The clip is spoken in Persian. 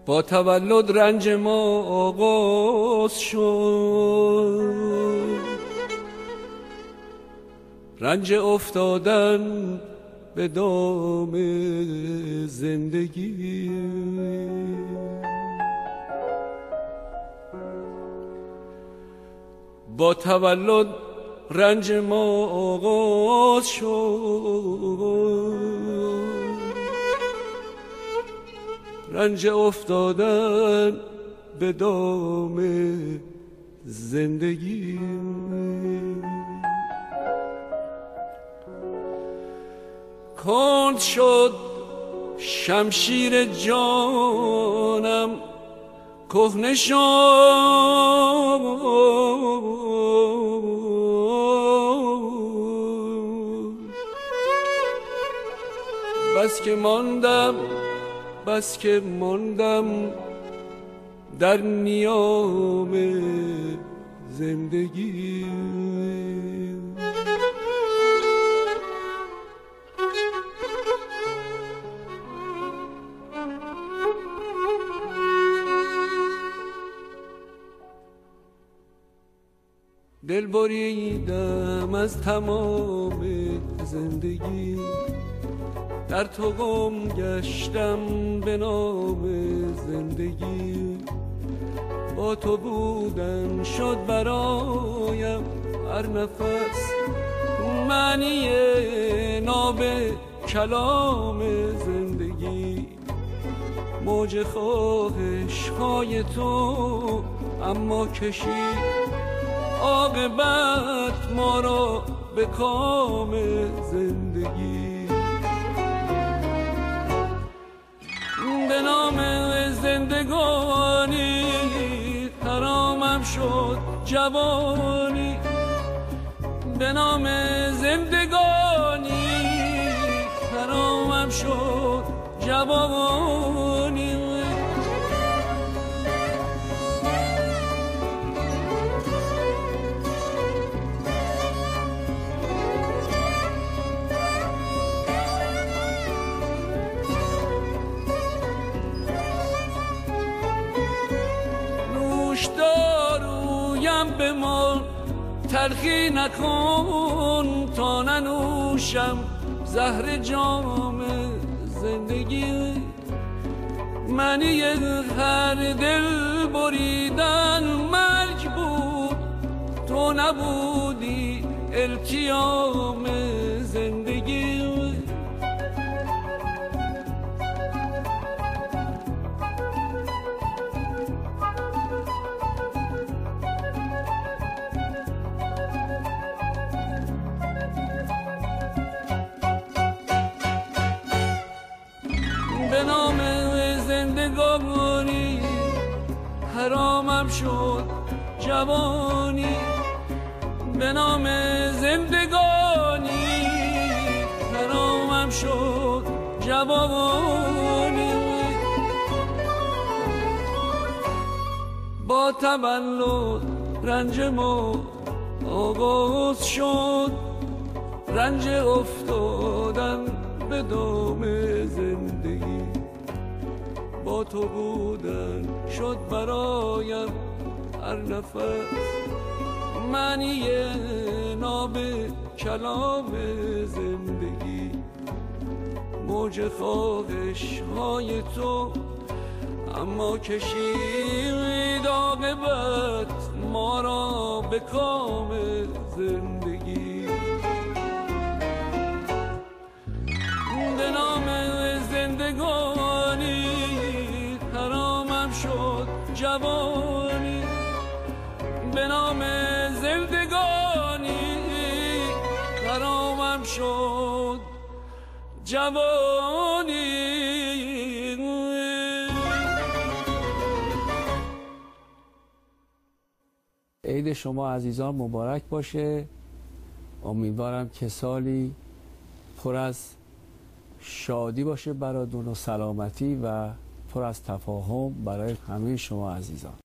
با تولد رنج ما آغاز شد، رنج افتادن به دام زندگی. با تولد رنج ما آغاز شد، رنج افتادن به دام زندگی. کند شد شمشیر جانم، کهنه شد بس که ماندم در نیام زندگی. دل بریدم از تمام زندگی، در تو گم گشتم به نام زندگی. با تو بودن شد برایم هر نفس معنی ناب کلام زندگی. موج خواهش های تو اما کشید عاقبت ما را به کام زندگی. به نام زندگانی حرامم شد جوانی، به نام زندگانی حرامم شد جوانی. دارویم بمان تلخی نکن تا ننوشم زهر جام زندگی. معنی هر دل بریدن مرگ بود، تو نبودی التیام زندگی. به نام زندگانی حرامم شد جوانی، به نام زندگانی حرامم شد جوانی. با تولد رنج ما آغاز شد، رنج افتادن به دام زندگی. با تو بودن شد برایم هر نفس معنی ناب کلام زندگی. موج خواهش های تو اما کشید عاقبت ما را به کام زندگی. به نام زندگانی حرامم شد جوانی، به نام زندگانی حرامم شد جوانی. عید شما عزیزان مبارک باشه. امیدوارم که سالی پر از شادی باشه براتون و سلامتی و پر از تفاهم برای همه شما عزیزان.